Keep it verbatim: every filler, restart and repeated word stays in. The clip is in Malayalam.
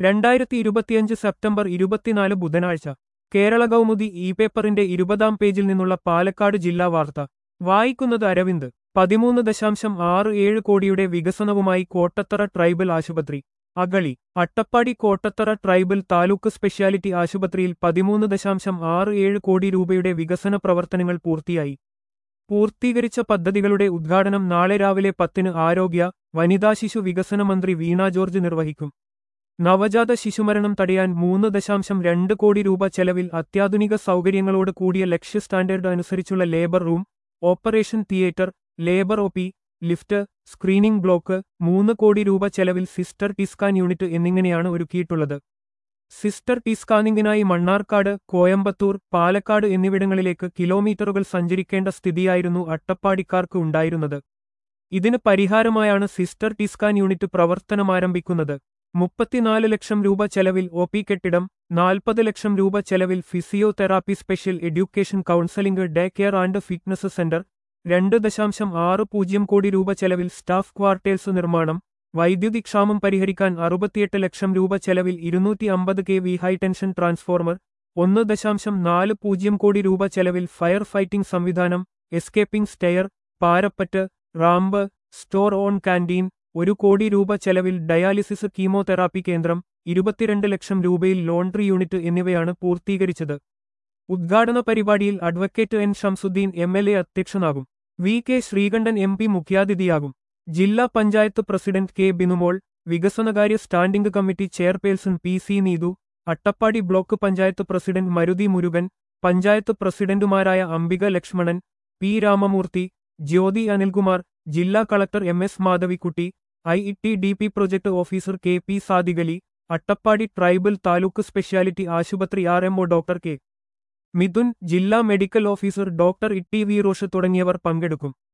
രണ്ടായിരത്തി ഇരുപത്തിയഞ്ച് സെപ്റ്റംബർ ഇരുപത്തിനാല് ബുധനാഴ്ച കേരള കൗമുദി ഇ പേപ്പറിന്റെ ഇരുപതാം പേജിൽ നിന്നുള്ള പാലക്കാട് ജില്ലാ വാർത്ത വായിക്കുന്നത് അരവിന്ദ് പതിമൂന്ന് ദശാംശം ആറ് ഏഴ് കോടിയുടെ വികസനവുമായി കോട്ടത്തറ ട്രൈബൽ ആശുപത്രി അഗളി അട്ടപ്പാടി കോട്ടത്തറ ട്രൈബൽ താലൂക്ക് സ്പെഷ്യാലിറ്റി ആശുപത്രിയിൽ പതിമൂന്ന് ദശാംശം ആറ് ഏഴ് കോടി രൂപയുടെ വികസന പ്രവർത്തനങ്ങൾ പൂർത്തിയായി പൂർത്തീകരിച്ച പദ്ധതികളുടെ ഉദ്ഘാടനം നാളെ രാവിലെ പത്തിന് ആരോഗ്യ വനിതാ ശിശു വികസന മന്ത്രി വീണ ജോർജ് നിർവഹിക്കും നവജാത ശിശുമരണം തടയാൻ മൂന്ന് ദശാംശം രണ്ട് കോടി രൂപ ചെലവിൽ അത്യാധുനിക സൗകര്യങ്ങളോട് കൂടിയ ലക്ഷ്യ സ്റ്റാൻഡേർഡ് അനുസരിച്ചുള്ള labour room operation theatre labour O P lift screening block മൂന്ന് കോടി രൂപ ചെലവിൽ സിസ്റ്റർ ടിസ്കാൻ യൂണിറ്റ് എന്നിങ്ങനെയാണ് ഒരുക്കിയിട്ടുള്ളത് സിസ്റ്റർ ടി സ്കാനിംഗിനായി മണ്ണാർക്കാട് കോയമ്പത്തൂർ പാലക്കാട് എന്നിവിടങ്ങളിലേക്ക് കിലോമീറ്ററുകൾ സഞ്ചരിക്കേണ്ട സ്ഥിതിയായിരുന്നു അട്ടപ്പാടിക്കാർക്ക് ഉണ്ടായിരുന്നത് ഇതിന് പരിഹാരമായാണ് സിസ്റ്റർ ടി സ്കാൻ യൂണിറ്റ് പ്രവർത്തനമാരംഭിക്കുന്നത് മുപ്പത്തിനാല് ലക്ഷം രൂപ ചെലവിൽ ഒ പി കെട്ടിടം നാൽപ്പത് ലക്ഷം രൂപ ചെലവിൽ physiotherapy special education counselling day care and fitness centre രണ്ട് ദശാംശം ആറ് പൂജ്യം കോടി രൂപ ചെലവിൽ സ്റ്റാഫ് ക്വാർട്ടേഴ്സ് നിർമ്മാണം വൈദ്യുതി ക്ഷാമം പരിഹരിക്കാൻ അറുപത്തിയെട്ട് ലക്ഷം രൂപ ചെലവിൽ ഇരുന്നൂറ്റി അമ്പത് കെ വി ഹൈടെൻഷൻ ട്രാൻസ്ഫോർമർ ഒന്ന് ദശാംശം നാല് പൂജ്യം കോടി രൂപ ചെലവിൽ ഫയർ ഫൈറ്റിംഗ് സംവിധാനം escaping stair parapet ramp store on canteen ഒരു കോടി രൂപ ചെലവിൽ ഡയാലിസിസ് കീമോതെറാപ്പി കേന്ദ്രം ഇരുപത്തിരണ്ട് ലക്ഷം രൂപയിൽ ലോണ്ടറി യൂണിറ്റ് എന്നിവയാണ് പൂർത്തീകരിച്ചത് ഉദ്ഘാടന പരിപാടിയിൽ advocate N Shamsuddin M L A അധ്യക്ഷനാകും V K Sreekandan M P മുഖ്യാതിഥിയാകും ജില്ലാ പഞ്ചായത്ത് പ്രസിഡന്റ് കെ ബിനുമോൾ വികസനകാര്യ standing committee chairperson P C Neethu Attappadi block panchayat president Maruthi Murugan panchayat പ്രസിഡന്റുമാരായ അംബിക ലക്ഷ്മണൻ പി രാമമൂർത്തി ജ്യോതി അനിൽകുമാർ ജില്ലാ collector M S Madhavikutty I T D P project officer K P Sadiqali Attappadi tribal taluk speciality ആശുപത്രി R MO doctor K Mithun ജില്ലാ medical officer doctor E T V Rosh തുടങ്ങിയവർ പങ്കെടുക്കും